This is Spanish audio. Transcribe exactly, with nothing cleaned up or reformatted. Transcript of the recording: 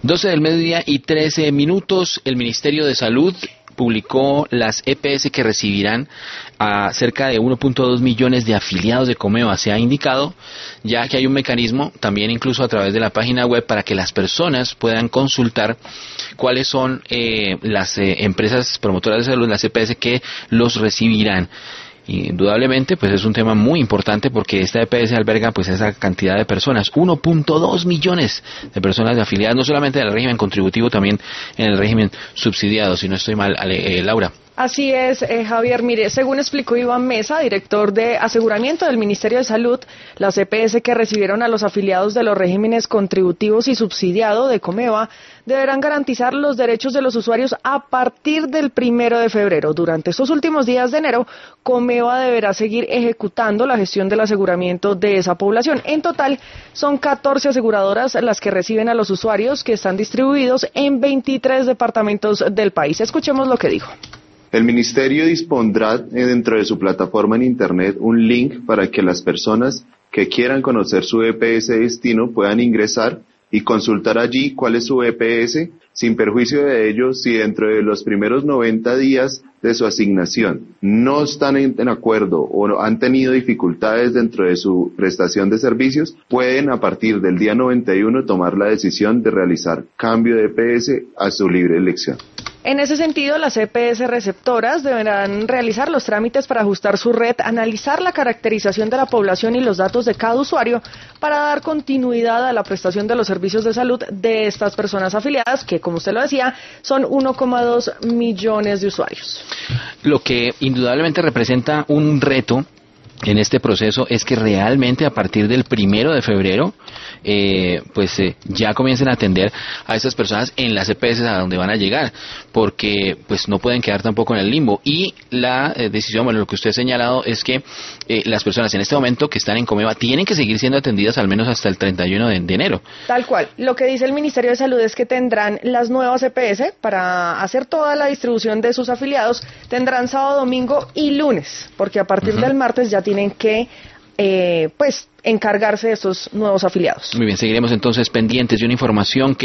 doce del mediodía y trece minutos, el Ministerio de Salud publicó las E P S que recibirán a cerca de uno punto dos millones de afiliados de Comeva. Se ha indicado ya que hay un mecanismo, también incluso a través de la página web, para que las personas puedan consultar cuáles son eh, las eh, empresas promotoras de salud, las E P S que los recibirán. Indudablemente, pues es un tema muy importante porque esta E P S alberga pues esa cantidad de personas, uno punto dos millones de personas de afiliadas, no solamente en el régimen contributivo, también en el régimen subsidiado, si no estoy mal, eh, Laura. Así es, eh, Javier. Mire, según explicó Iván Mesa, director de aseguramiento del Ministerio de Salud, las E P S que recibieron a los afiliados de los regímenes contributivos y subsidiado de Comeva deberán garantizar los derechos de los usuarios a partir del primero de febrero. Durante estos últimos días de enero, Comeva deberá seguir ejecutando la gestión del aseguramiento de esa población. En total, son catorce aseguradoras las que reciben a los usuarios, que están distribuidos en veintitrés departamentos del país. Escuchemos lo que dijo. El Ministerio dispondrá dentro de su plataforma en Internet un link para que las personas que quieran conocer su E P S de destino puedan ingresar y consultar allí cuál es su E P S, sin perjuicio de ello, si dentro de los primeros noventa días de su asignación no están en, en acuerdo o han tenido dificultades dentro de su prestación de servicios, pueden a partir del día noventa y uno tomar la decisión de realizar cambio de E P S a su libre elección. En ese sentido, las E P S receptoras deberán realizar los trámites para ajustar su red, analizar la caracterización de la población y los datos de cada usuario para dar continuidad a la prestación de los servicios de salud de estas personas afiliadas, que, como usted lo decía, son uno coma dos millones de usuarios. Lo que indudablemente representa un reto en este proceso es que realmente a partir del primero de febrero eh, pues eh, ya comiencen a atender a estas personas en las E P S a donde van a llegar, porque pues no pueden quedar tampoco en el limbo. Y la eh, decisión, bueno, lo que usted ha señalado es que eh, las personas en este momento que están en Comeva tienen que seguir siendo atendidas al menos hasta el treinta y uno de enero. Tal cual. Lo que dice el Ministerio de Salud es que tendrán las nuevas E P S para hacer toda la distribución de sus afiliados, tendrán sábado, domingo y lunes, porque a partir uh-huh. del martes ya tienen que eh, pues encargarse de estos nuevos afiliados. Muy bien, seguiremos entonces pendientes de una información que